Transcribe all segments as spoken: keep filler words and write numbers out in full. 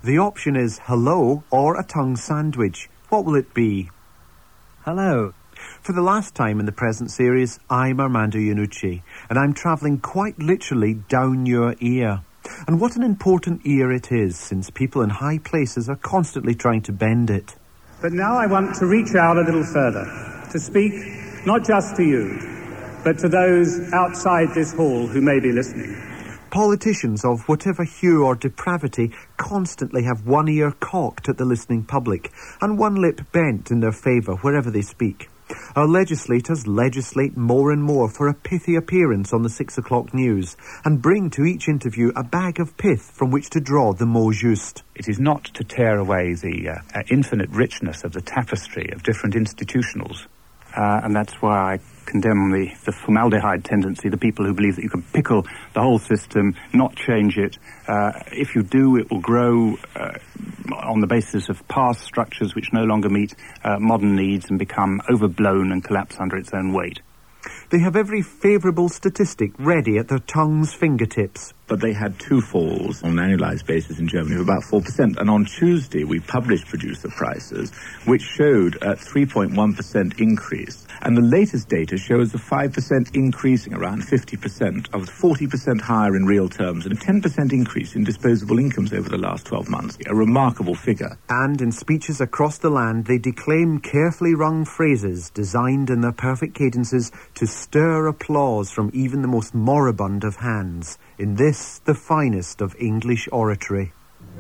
The option is hello or a tongue sandwich. What will it be? Hello. For the last time in the present series, I'm Armando Iannucci, and I'm travelling quite literally down your ear. And what an important ear it is, since people in high places are constantly trying to bend it. But now I want to reach out a little further, to speak not just to you, but to those outside this hall who may be listening. Politicians of whatever hue or depravity constantly have one ear cocked at the listening public and one lip bent in their favour wherever they speak. Our legislators legislate more and more for a pithy appearance on the six o'clock news and bring to each interview a bag of pith from which to draw the mot juste. It is not to tear away the uh, uh, infinite richness of the tapestry of different institutionals. Uh, and that's why I condemn the, the formaldehyde tendency, the people who believe that you can pickle the whole system, not change it. Uh, if you do, it will grow uh, on the basis of past structures which no longer meet uh, modern needs and become overblown and collapse under its own weight. They have every favourable statistic ready at their tongue's fingertips. But they had two falls on an annualised basis in Germany of about four percent. And on Tuesday, we published producer prices, which showed a three point one percent increase. And the latest data shows a five percent increasing around fifty percent, of forty percent higher in real terms, and a ten percent increase in disposable incomes over the last twelve months. A remarkable figure. And in speeches across the land, they declaim carefully rung phrases designed in their perfect cadences to stir applause from even the most moribund of hands. In this, the finest of English oratory.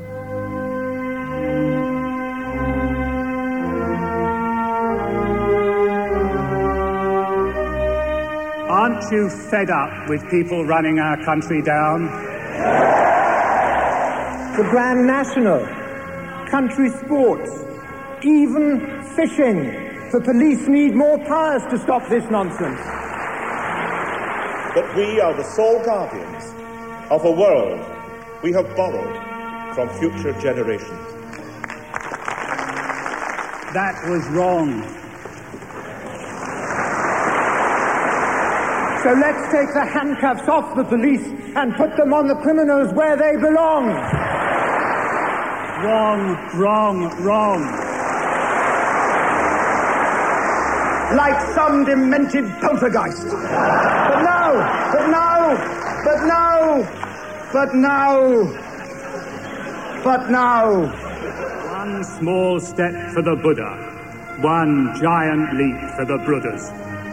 Aren't you fed up with people running our country down? The Grand National, country sports, even fishing. The police need more powers to stop this nonsense. But we are the sole guardians of a world we have borrowed from future generations. That was wrong. So let's take the handcuffs off the police and put them on the criminals where they belong. Wrong, wrong, wrong. Like some demented poltergeist. But no, but no, but no, but no, but no. One small step for the Buddha, one giant leap for the Brudas.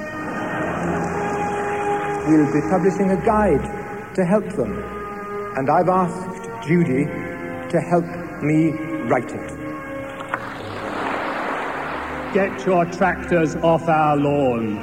We'll be publishing a guide to help them, and I've asked Judy to help me write it. Get your tractors off our lawn.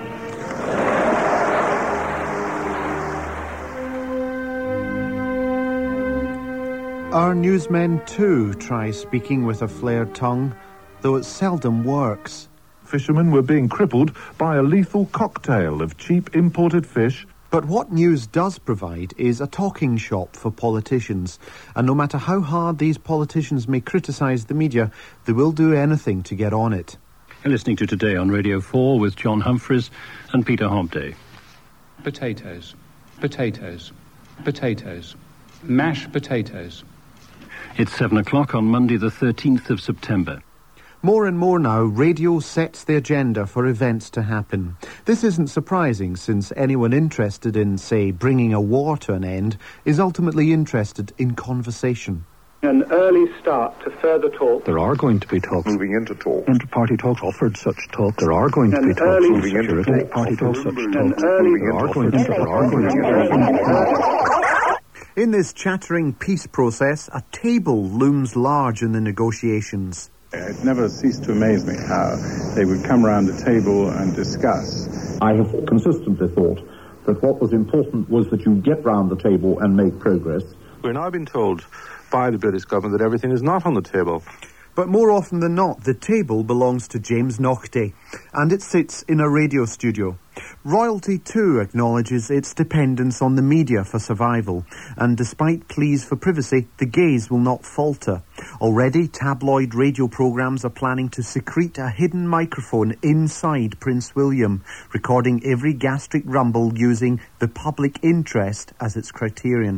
Our newsmen too try speaking with a flared tongue, though it seldom works. Fishermen were being crippled by a lethal cocktail of cheap imported fish. But what news does provide is a talking shop for politicians, and no matter how hard these politicians may criticise the media, they will do anything to get on it. You're listening to Today on Radio four with John Humphreys and Peter Hobday. Potatoes, potatoes, potatoes, mashed potatoes. It's seven o'clock on Monday the thirteenth of September. More and more now, radio sets the agenda for events to happen. This isn't surprising, since anyone interested in, say, bringing a war to an end is ultimately interested in conversation. An early start to further talk. There are going to be talks. Moving into talks. Inter-party talks offered such talks. There are going to An be talks. Moving into talks. Party talks such An talks. early There are going to be There are going to be In this chattering peace process, a table looms large in the negotiations. It never ceased to amaze me how they would come around the table and discuss. I have consistently thought that what was important was that you get round the table and make progress. We're now being told by the British government that everything is not on the table. But more often than not, the table belongs to James Naughtie, and it sits in a radio studio. Royalty too acknowledges its dependence on the media for survival, and despite pleas for privacy, the gaze will not falter. Already, tabloid radio programmes are planning to secrete a hidden microphone inside Prince William, recording every gastric rumble using the public interest as its criterion.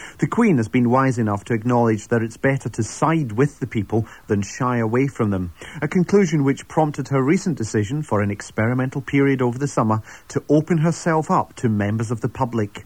The Queen has been wise enough to acknowledge that it's better to side with the people than shy away from them, a conclusion which prompted her recent decision for an experimental period over the summer to open herself up to members of the public.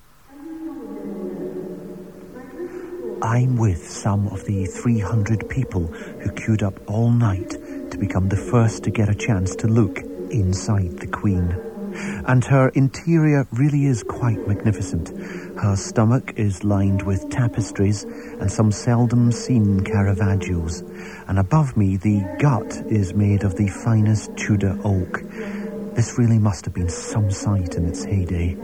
I'm with some of the three hundred people who queued up all night to become the first to get a chance to look inside the Queen. And her interior really is quite magnificent. Her stomach is lined with tapestries and some seldom seen Caravaggios. And above me, the gut is made of the finest Tudor oak. This really must have been some sight in its heyday.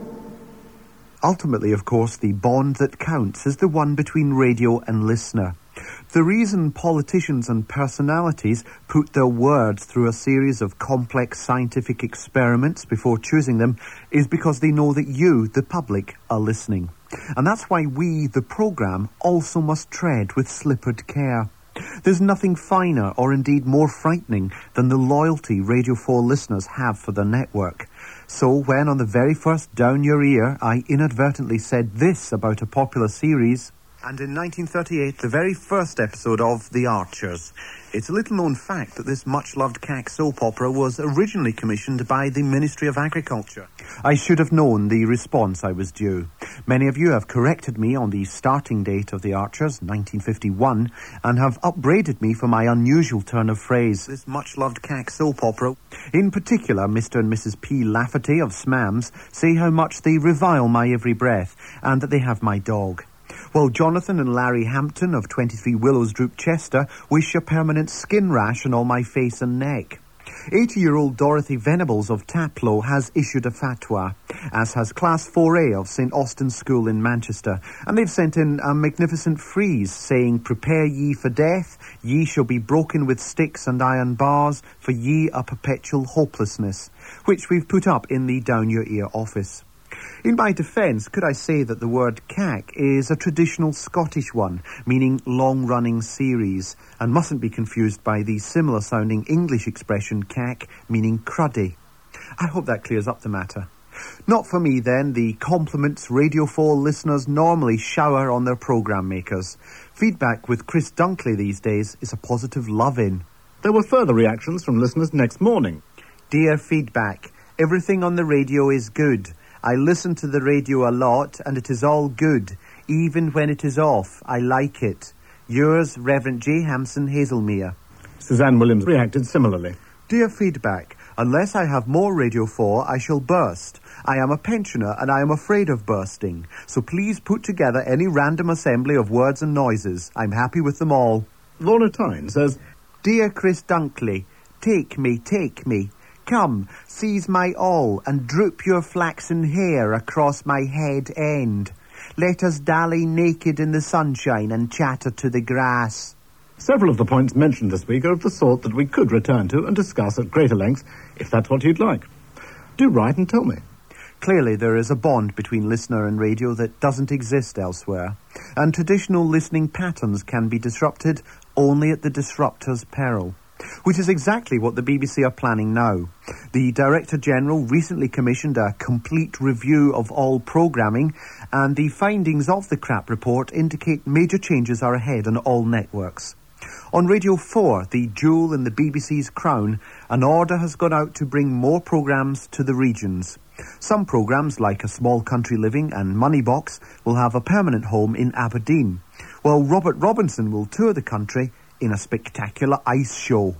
Ultimately, of course, the bond that counts is the one between radio and listener. The reason politicians and personalities put their words through a series of complex scientific experiments before choosing them is because they know that you, the public, are listening. And that's why we, the programme, also must tread with slippered care. There's nothing finer or indeed more frightening than the loyalty Radio four listeners have for their network. So when on the very first Down Your Ear I inadvertently said this about a popular series, and in nineteen thirty-eight, the very first episode of The Archers. It's a little-known fact that this much-loved C A C soap opera was originally commissioned by the Ministry of Agriculture. I should have known the response I was due. Many of you have corrected me on the starting date of The Archers, nineteen fifty-one, and have upbraided me for my unusual turn of phrase, this much-loved C A C soap opera. In particular, Mister and Missus P. Lafferty of Smams say how much they revile my every breath, and that they have my dog. While Jonathan and Larry Hampton of twenty-three Willows Droop Chester wish a permanent skin rash on all my face and neck. eighty-year-old Dorothy Venables of Taplow has issued a fatwa, as has Class four A of St Austin's School in Manchester, and they've sent in a magnificent frieze saying, "Prepare ye for death, ye shall be broken with sticks and iron bars, for ye are perpetual hopelessness," which we've put up in the Down Your Ear office. In my defence, could I say that the word C A C is a traditional Scottish one, meaning long-running series, and mustn't be confused by the similar-sounding English expression C A C, meaning cruddy. I hope that clears up the matter. Not for me, then, the compliments Radio four listeners normally shower on their programme makers. Feedback with Chris Dunkley these days is a positive love-in. There were further reactions from listeners next morning. Dear Feedback, everything on the radio is good. I listen to the radio a lot, and it is all good. Even when it is off, I like it. Yours, Reverend J. Hampson Hazelmere. Suzanne Williams reacted similarly. Dear Feedback, unless I have more Radio four, I shall burst. I am a pensioner, and I am afraid of bursting. So please put together any random assembly of words and noises. I'm happy with them all. Lorna Tyne says, Dear Chris Dunkley, take me, take me. Come, seize my all, and droop your flaxen hair across my head end. Let us dally naked in the sunshine and chatter to the grass. Several of the points mentioned this week are of the sort that we could return to and discuss at greater length, if that's what you'd like. Do write and tell me. Clearly there is a bond between listener and radio that doesn't exist elsewhere, and traditional listening patterns can be disrupted only at the disruptor's peril. Which is exactly what the B B C are planning now. The Director-General recently commissioned a complete review of all programming, and the findings of the CRAP report indicate major changes are ahead on all networks. On Radio four, the jewel in the B B C's crown, an order has gone out to bring more programmes to the regions. Some programmes, like A Small Country Living and Moneybox, will have a permanent home in Aberdeen, while Robert Robinson will tour the country in a spectacular ice show.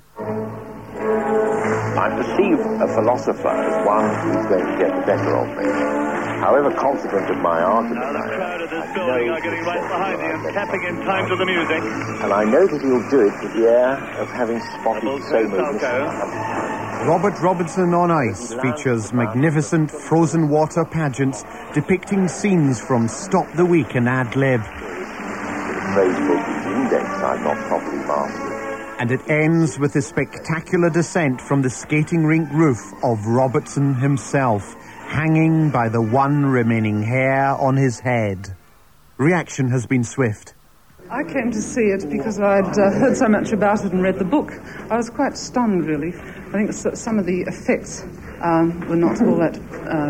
I perceive a philosopher as one who's going to get the better of me. However confident of my argument, now the crowd of this building are getting right behind him, clapping in time to the music. And I know that he'll do it with the air of having spotted so many. Robert Robinson on Ice features magnificent frozen water pageants depicting scenes from Stop the Week and Ad Lib. Phrase called the index I've not properly mastered. And it ends with a spectacular descent from the skating rink roof of Robertson himself, hanging by the one remaining hair on his head. Reaction has been swift. I came to see it because I'd uh, heard so much about it and read the book. I was quite stunned, really. I think some of the effects um, were not all that uh, good.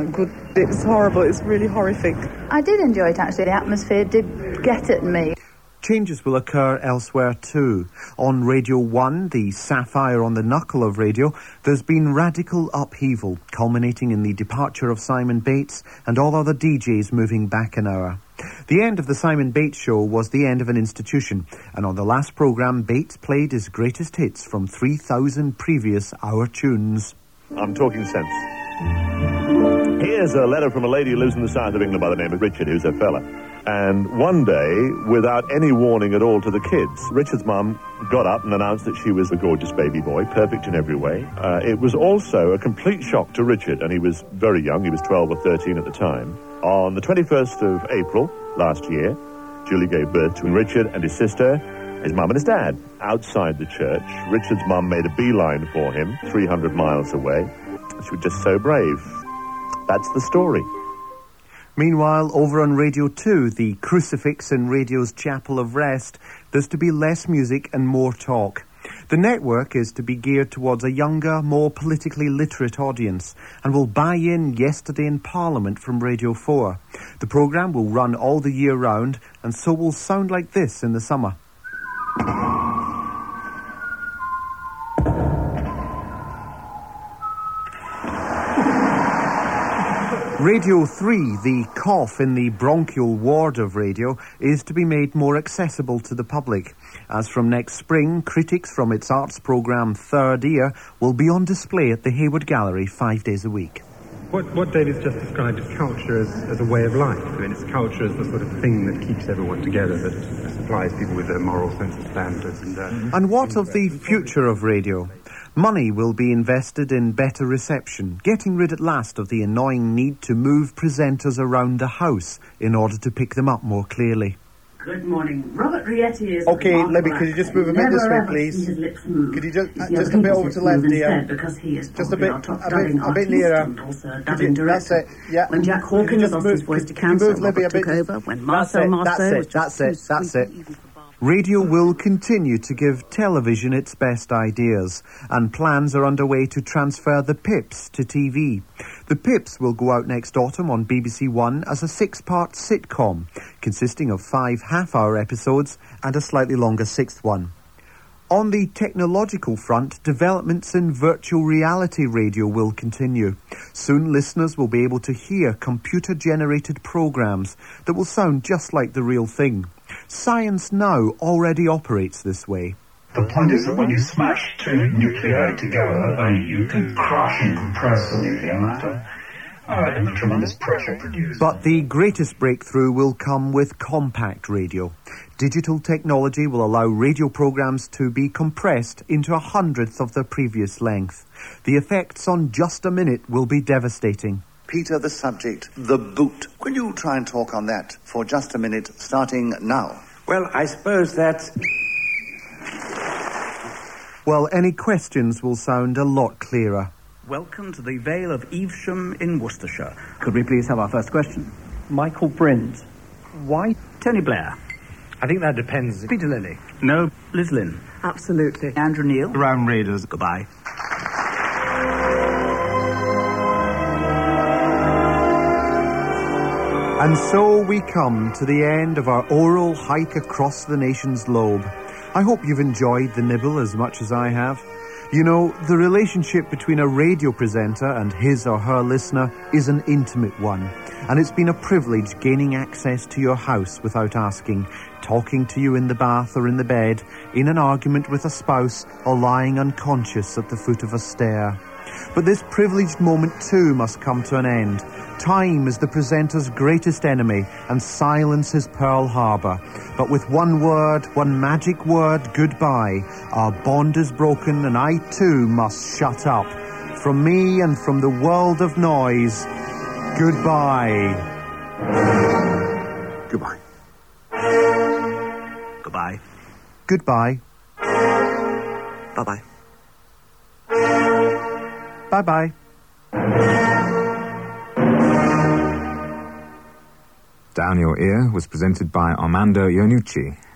It's horrible. It's really horrific. I did enjoy it, actually. The atmosphere did get at me. Changes will occur elsewhere too. On Radio one, the sapphire on the knuckle of radio, there's been radical upheaval, culminating in the departure of Simon Bates and all other D Js moving back an hour. The end of the Simon Bates show was the end of an institution, and on the last programme, Bates played his greatest hits from three thousand previous hour tunes. I'm talking sense. Here's a letter from a lady who lives in the south of England by the name of Richard, who's a fella. And one day, without any warning at all to the kids, Richard's mum got up and announced that she was a gorgeous baby boy, perfect in every way. Uh, it was also a complete shock to Richard, and he was very young, he was twelve or thirteen at the time. On the twenty-first of April last year, Julie gave birth to Richard and his sister, his mum and his dad. Outside the church, Richard's mum made a beeline for him, three hundred miles away. She was just so brave. That's the story. Meanwhile, over on Radio two, the crucifix in radio's chapel of rest, there's to be less music and more talk. The network is to be geared towards a younger, more politically literate audience and will buy in Yesterday in Parliament from Radio four. The programme will run all the year round and so will sound like this in the summer. Radio three, the cough in the bronchial ward of radio, is to be made more accessible to the public. As from next spring, critics from its arts programme Third Ear will be on display at the Hayward Gallery five days a week. What, what David's just described as culture as, as a way of life. I mean, it's culture as the sort of thing that keeps everyone together, that supplies people with a moral sense of standards. And, uh, and what of the future of radio? Money will be invested in better reception, getting rid at last of the annoying need to move presenters around the house in order to pick them up more clearly. Good morning. Robert Rietti is... Okay, Libby, could you just move a bit this way, please? Could you just, uh, just a bit over to the left, dear? Because he is just a bit, a bit, a bit nearer. Dubbing director. That's it, yeah. When Jack Hawkins lost his voice to cancer, Robert took over. When Marcel Marceau... That's it, that's it, that's it. Radio will continue to give television its best ideas, and plans are underway to transfer the Pips to T V. The Pips will go out next autumn on B B C One as a six-part sitcom, consisting of five half-hour episodes and a slightly longer sixth one. On the technological front, developments in virtual reality radio will continue. Soon listeners will be able to hear computer-generated programmes that will sound just like the real thing. Science now already operates this way. The point is that when you smash two nuclei together, then you can crush and compress the nuclear matter. Uh, and the tremendous pressure produced. But the greatest breakthrough will come with compact radio. Digital technology will allow radio programmes to be compressed into a hundredth of their previous length. The effects on just a minute will be devastating. Peter, the subject, the boot. Will you try and talk on that for just a minute, starting now? Well, I suppose that... Well, any questions will sound a lot clearer. Welcome to the Vale of Evesham in Worcestershire. Could we please have our first question? Michael Brent. Why? Tony Blair. I think that depends. Peter Lilly. No. Liz Lynn. Absolutely. Andrew Neil. Round Raiders. Goodbye. And so we come to the end of our oral hike across the nation's lobe. I hope you've enjoyed the nibble as much as I have. You know, the relationship between a radio presenter and his or her listener is an intimate one, and it's been a privilege gaining access to your house without asking, talking to you in the bath or in the bed, in an argument with a spouse, or lying unconscious at the foot of a stair. But this privileged moment too must come to an end. Time is the presenter's greatest enemy, and silence is Pearl Harbor. But with one word, one magic word, goodbye, our bond is broken and I too must shut up. From me and from the world of noise, goodbye. Goodbye. Goodbye. Goodbye. Bye-bye. Bye-bye. Down Your Ear was presented by Armando Iannucci.